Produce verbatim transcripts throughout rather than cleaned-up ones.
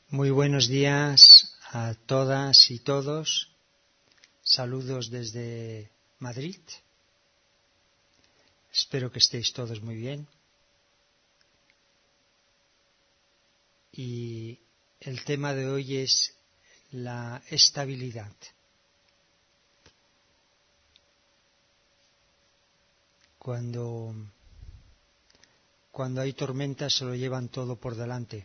Muy buenos días a todas y todos. Saludos desde Madrid. Espero que estéis todos muy bien. Y el tema de hoy es la estabilidad. Cuando, cuando hay tormentas se lo llevan todo por delante.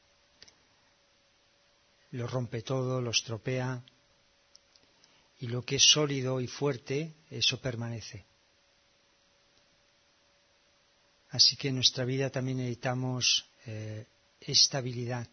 Lo rompe todo, lo estropea, y lo que es sólido y fuerte, eso permanece. Así que en nuestra vida también necesitamos eh, estabilidad.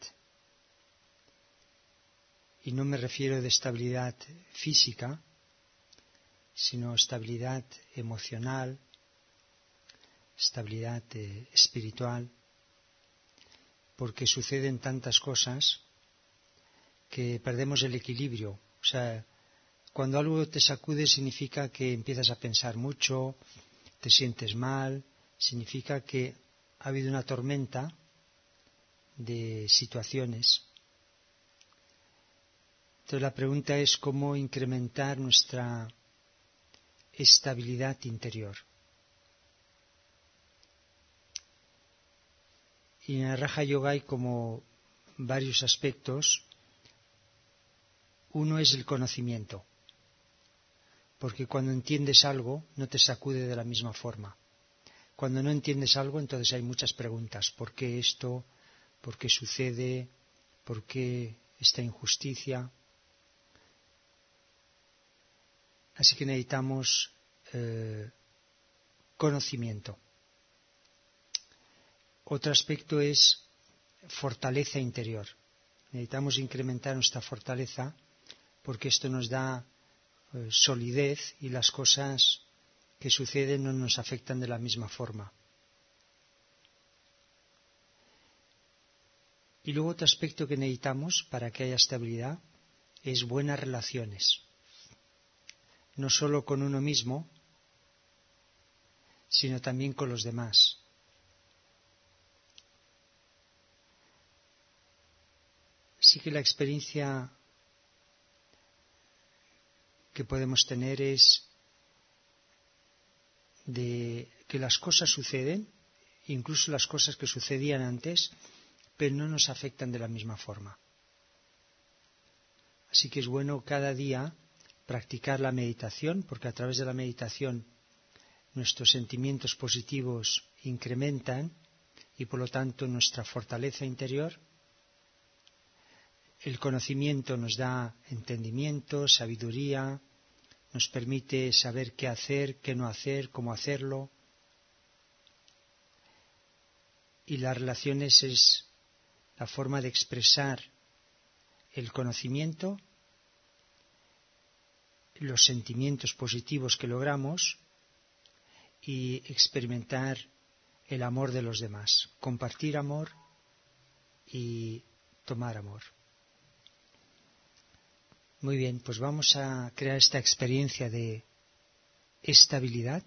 Y no me refiero de estabilidad física, sino estabilidad emocional, estabilidad eh, espiritual, porque suceden tantas cosas que perdemos el equilibrio. O sea, cuando algo te sacude significa que empiezas a pensar mucho, te sientes mal, significa que ha habido una tormenta de situaciones. Entonces la pregunta es cómo incrementar nuestra estabilidad interior. Y en el Raja Yoga hay como varios aspectos. Uno es el conocimiento, porque cuando entiendes algo no te sacude de la misma forma. Cuando no entiendes algo, entonces hay muchas preguntas. ¿Por qué esto? ¿Por qué sucede? ¿Por qué esta injusticia? Así que necesitamos eh, conocimiento. Otro aspecto es fortaleza interior. Necesitamos incrementar nuestra fortaleza porque esto nos da eh, solidez y las cosas que suceden no nos afectan de la misma forma. Y luego otro aspecto que necesitamos para que haya estabilidad es buenas relaciones. No solo con uno mismo, sino también con los demás. Así que la experiencia que podemos tener es de que las cosas suceden, incluso las cosas que sucedían antes, pero no nos afectan de la misma forma. Así que es bueno cada día practicar la meditación, porque a través de la meditación nuestros sentimientos positivos incrementan y por lo tanto nuestra fortaleza interior. El conocimiento nos da entendimiento, sabiduría, nos permite saber qué hacer, qué no hacer, cómo hacerlo. Y las relaciones es la forma de expresar el conocimiento, los sentimientos positivos que logramos y experimentar el amor de los demás, compartir amor y tomar amor. Muy bien, pues vamos a crear esta experiencia de estabilidad.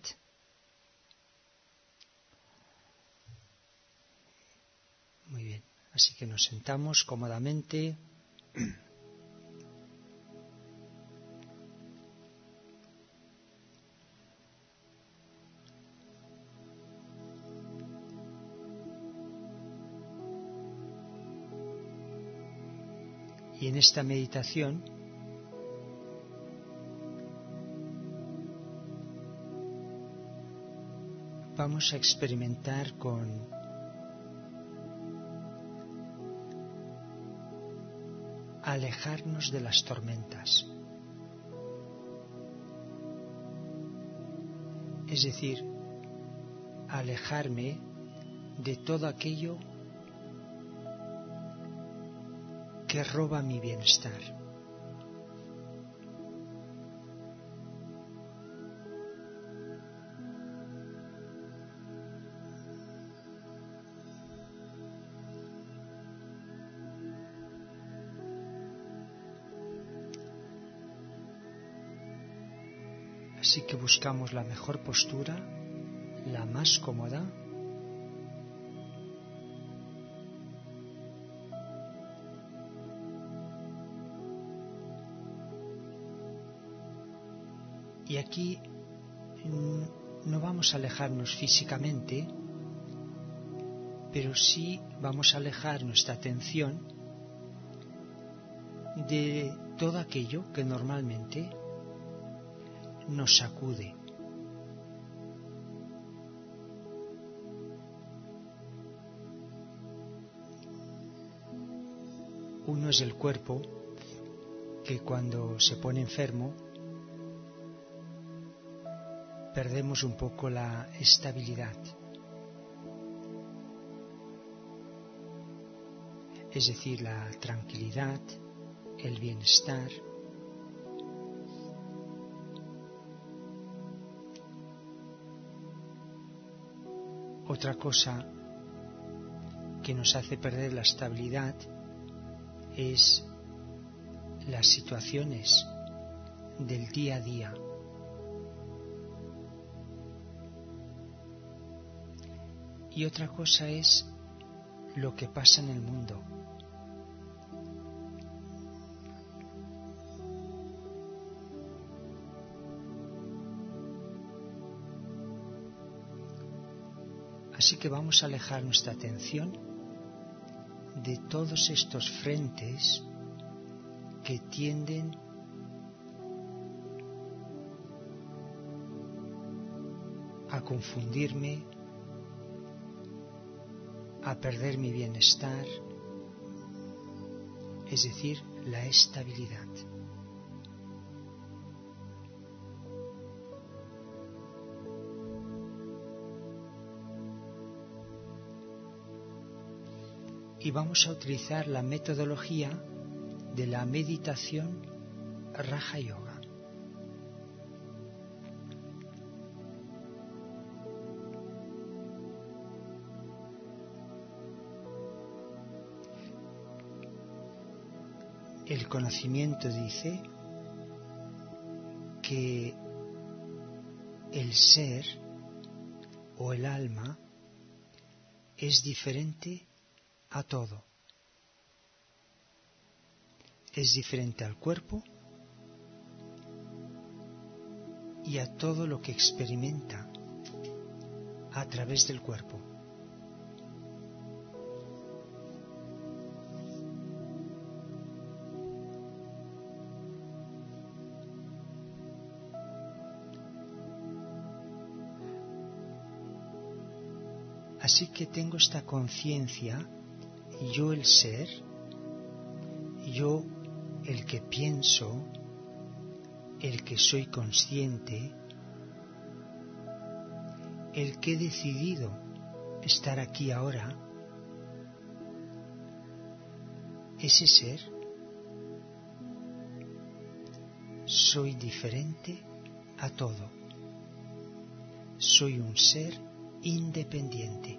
Muy bien, así que nos sentamos cómodamente. Y en esta meditación vamos a experimentar con alejarnos de las tormentas. Es decir, alejarme de todo aquello que roba mi bienestar. Así que buscamos la mejor postura, la más cómoda. Y aquí no vamos a alejarnos físicamente, pero sí vamos a alejar nuestra atención de todo aquello que normalmente nos sacude. Uno es el cuerpo, que cuando se pone enfermo perdemos un poco la estabilidad. Es decir, la tranquilidad, el bienestar. Otra cosa que nos hace perder la estabilidad es las situaciones del día a día. Y otra cosa es lo que pasa en el mundo. Así que vamos a alejar nuestra atención de todos estos frentes que tienden a confundirme, a perder mi bienestar, es decir, la estabilidad. Y vamos a utilizar la metodología de la meditación Raja Yoga. El conocimiento dice que el ser o el alma es diferente a todo. Es diferente al cuerpo y a todo lo que experimenta a través del cuerpo. Así que tengo esta conciencia, yo el ser, yo el que pienso, el que soy consciente, el que he decidido estar aquí ahora, ese ser, soy diferente a todo. Soy un ser independiente.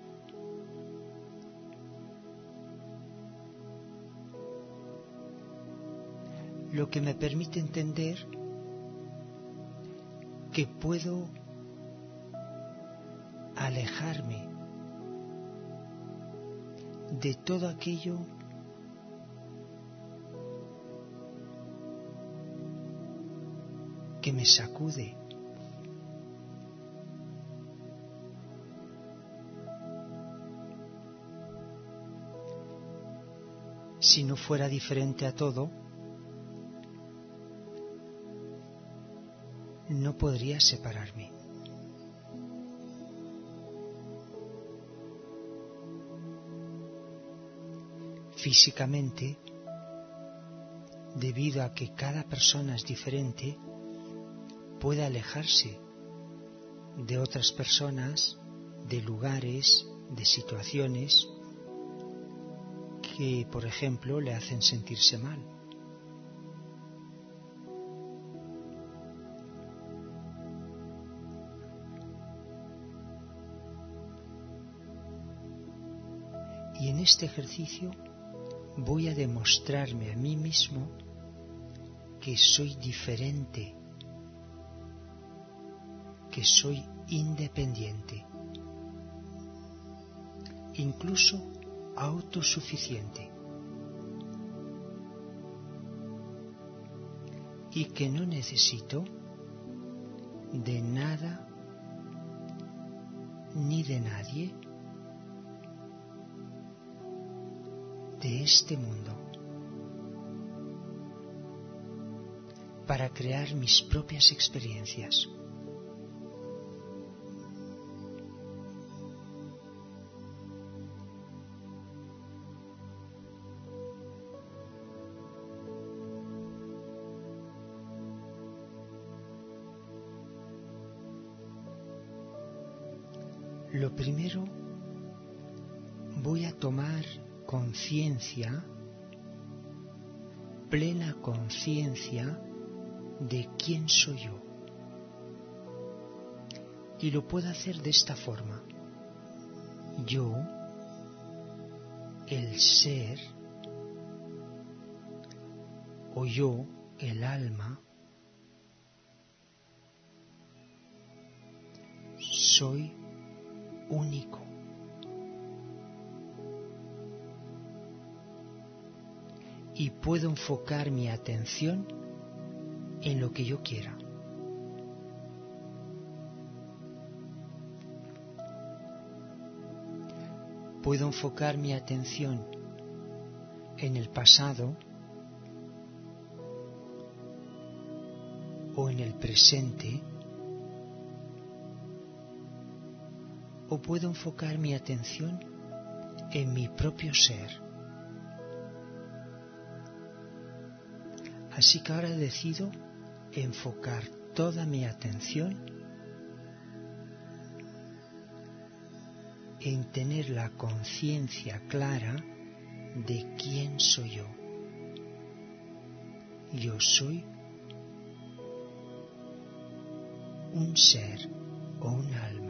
Lo que me permite entender que puedo alejarme de todo aquello que me sacude. Si no fuera diferente a todo, no podría separarme. Físicamente, debido a que cada persona es diferente, puede alejarse de otras personas, de lugares, de situaciones que, por ejemplo, le hacen sentirse mal. Y en este ejercicio voy a demostrarme a mí mismo que soy diferente, que soy independiente, incluso autosuficiente, y que no necesito de nada ni de nadie de este mundo para crear mis propias experiencias. Lo primero, voy a tomar conciencia, plena conciencia de quién soy yo. Y lo puedo hacer de esta forma. Yo, el ser, o yo, el alma, soy único. Y puedo enfocar mi atención en lo que yo quiera. Puedo enfocar mi atención en el pasado o en el presente, o puedo enfocar mi atención en mi propio ser. Así que ahora decido enfocar toda mi atención en tener la conciencia clara de quién soy yo. Yo soy un ser o un alma.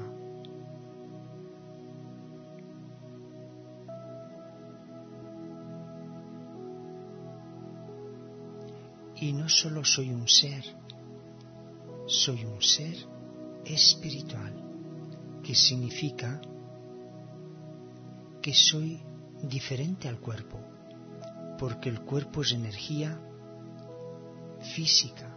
Y no solo soy un ser, soy un ser espiritual, que significa que soy diferente al cuerpo, porque el cuerpo es energía física.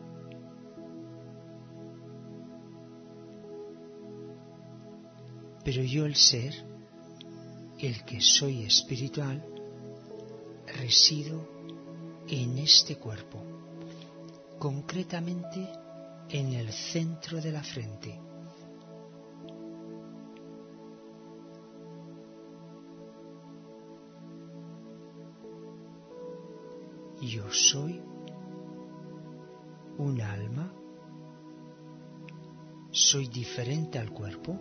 Pero yo, el ser, el que soy espiritual, resido en este cuerpo, concretamente en el centro de la frente. Yo soy un alma, soy diferente al cuerpo,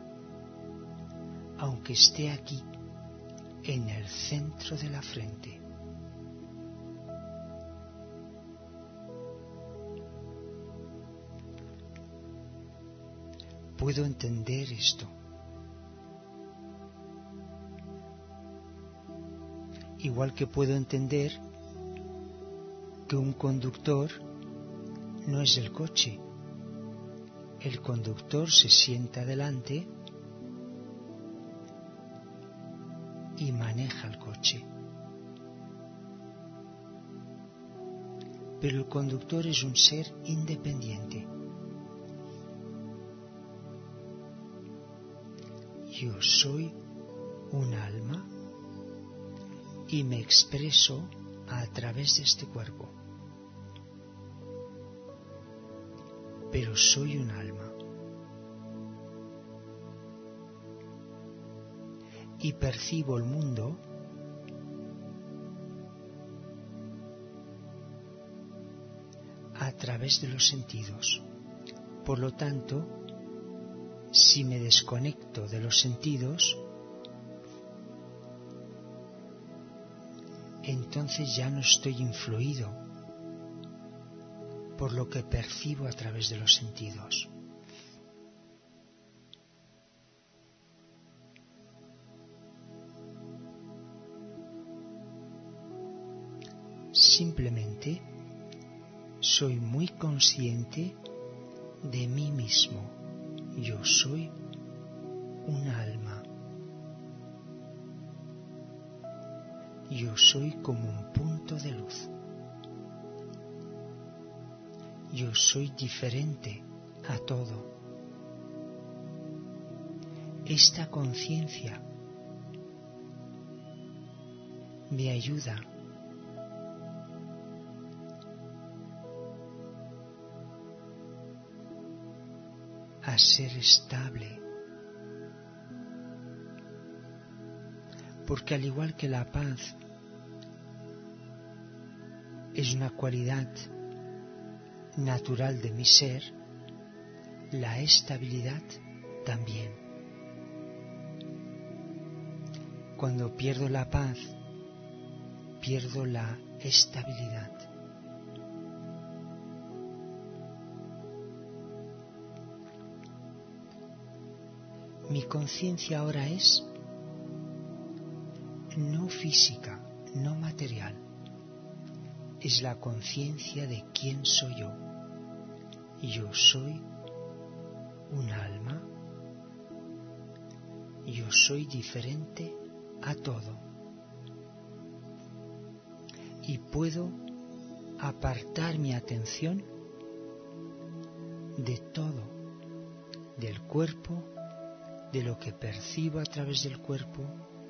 aunque esté aquí, en el centro de la frente. Puedo entender esto. Igual que puedo entender que un conductor no es el coche. El conductor se sienta delante y maneja el coche. Pero el conductor es un ser independiente. Yo soy un alma y me expreso a través de este cuerpo. Pero soy un alma. Y percibo el mundo a través de los sentidos. Por lo tanto, si me desconecto de los sentidos, entonces ya no estoy influido por lo que percibo a través de los sentidos. Simplemente soy muy consciente de mí mismo. Yo soy un alma. Yo soy como un punto de luz. Yo soy diferente a todo. Esta conciencia me ayuda a ser estable, porque al igual que la paz es una cualidad natural de mi ser, la estabilidad también. Cuando pierdo la paz, pierdo la estabilidad. Mi conciencia ahora es no física, no material. Es la conciencia de quién soy yo. Yo soy un alma. Yo soy diferente a todo. Y puedo apartar mi atención de todo, del cuerpo, de lo que percibo a través del cuerpo,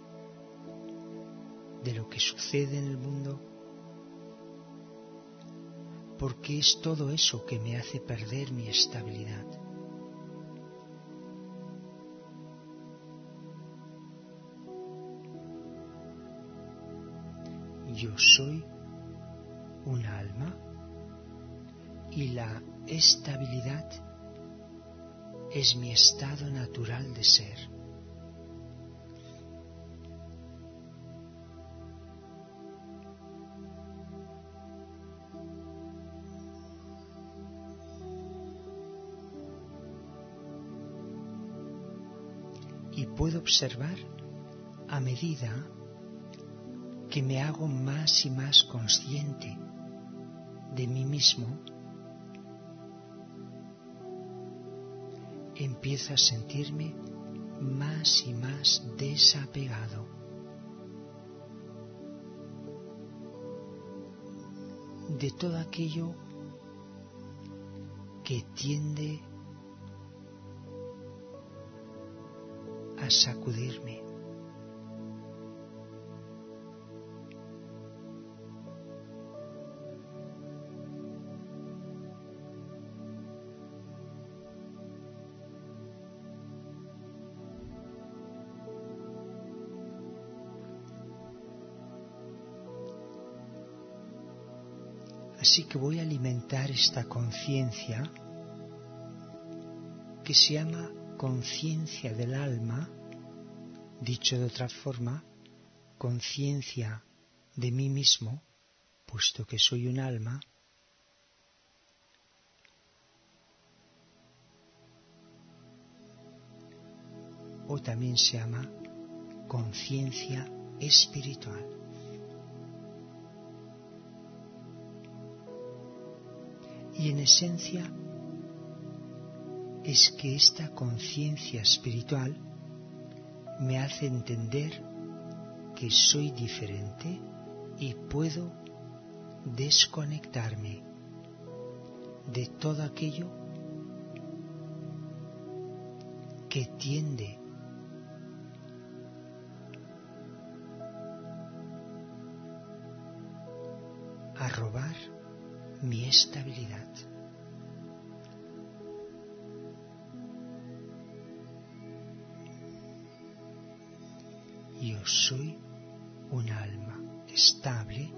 de lo que sucede en el mundo, porque es todo eso que me hace perder mi estabilidad. Yo soy un alma y la estabilidad es mi estado natural de ser. Y puedo observar a medida que me hago más y más consciente de mí mismo, empiezo a sentirme más y más desapegado. De todo aquello que tiende a sacudirme. Así que voy a alimentar esta conciencia que se llama conciencia del alma, dicho de otra forma, conciencia de mí mismo, puesto que soy un alma, o también se llama conciencia espiritual. Y en esencia es que esta conciencia espiritual me hace entender que soy diferente y puedo desconectarme de todo aquello que tiende a robar mi estabilidad. Yo soy un alma estable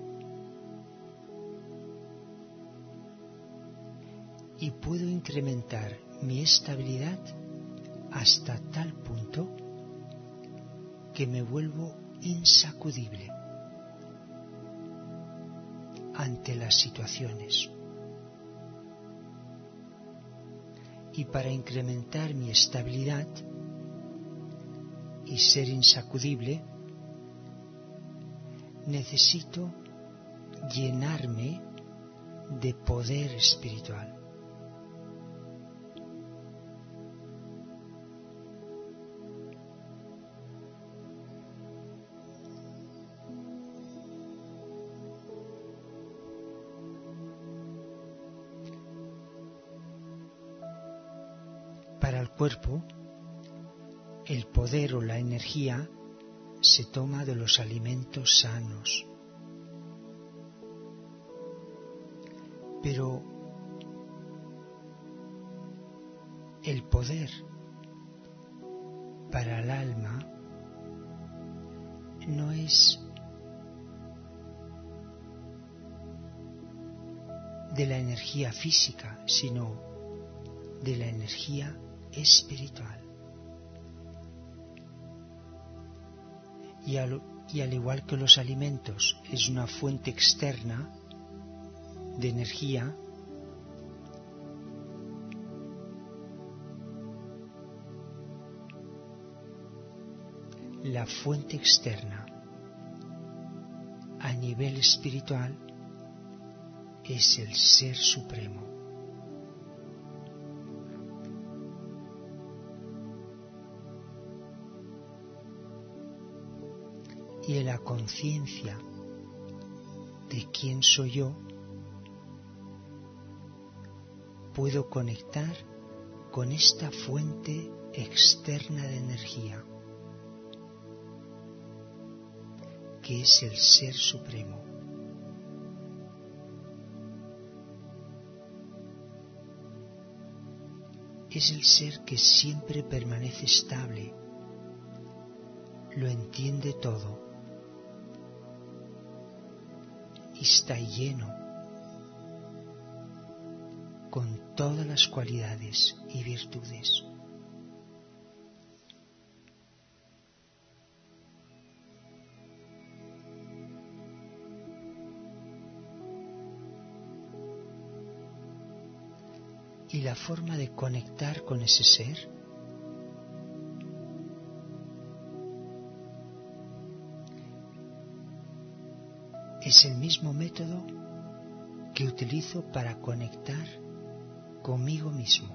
y puedo incrementar mi estabilidad hasta tal punto que me vuelvo insacudible ante las situaciones. Y para incrementar mi estabilidad y ser insacudible, necesito llenarme de poder espiritual. al cuerpo, el poder o la energía se toma de los alimentos sanos. Pero el poder para el alma no es de la energía física, sino de la energía espiritual. Y al, y al igual que los alimentos es una fuente externa de energía, la fuente externa a nivel espiritual es el Ser Supremo. Y en la conciencia de quién soy yo, puedo conectar con esta fuente externa de energía, que es el Ser Supremo. Es el ser que siempre permanece estable, lo entiende todo y está lleno con todas las cualidades y virtudes. Y la forma de conectar con ese ser es el mismo método que utilizo para conectar conmigo mismo.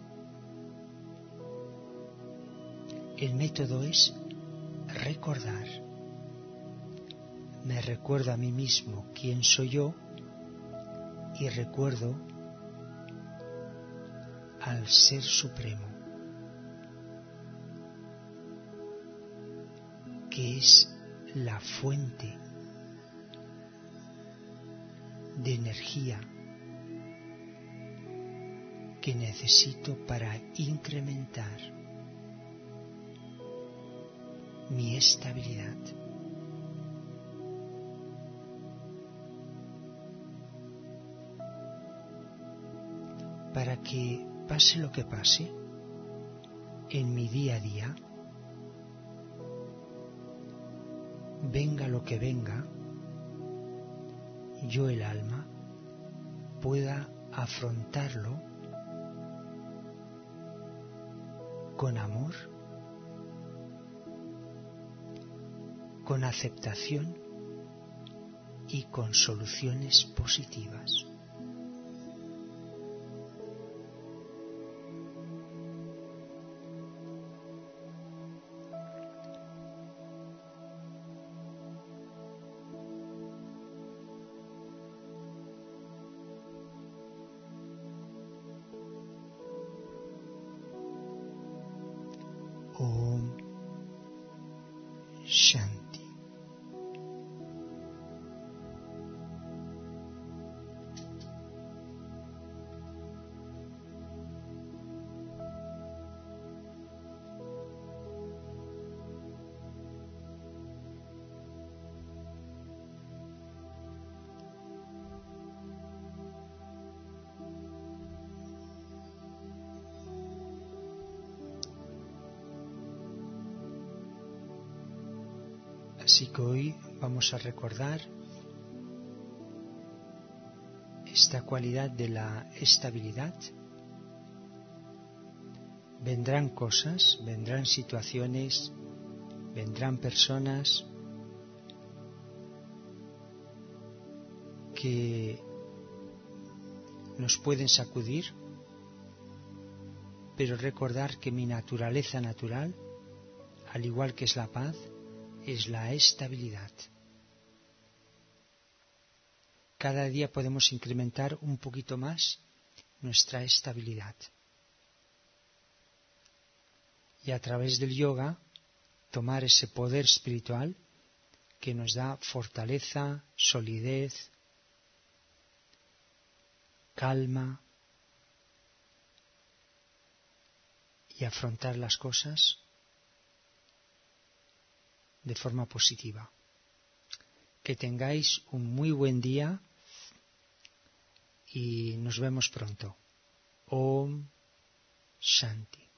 El método es recordar. Me recuerdo a mí mismo quién soy yo y recuerdo al Ser Supremo, que es la fuente de energía que necesito para incrementar mi estabilidad. Para que pase lo que pase en mi día a día, venga lo que venga, yo el alma pueda afrontarlo con amor, con aceptación y con soluciones positivas. Om Shanti. Así que hoy vamos a recordar esta cualidad de la estabilidad. Vendrán cosas, vendrán situaciones, vendrán personas que nos pueden sacudir, pero recordar que mi naturaleza natural, al igual que es la paz, es la estabilidad. Cada día podemos incrementar un poquito más nuestra estabilidad. y a través del yoga tomar ese poder espiritual que nos da fortaleza, solidez, calma y afrontar las cosas de forma positiva. Que tengáis un muy buen día y nos vemos pronto. Om Shanti.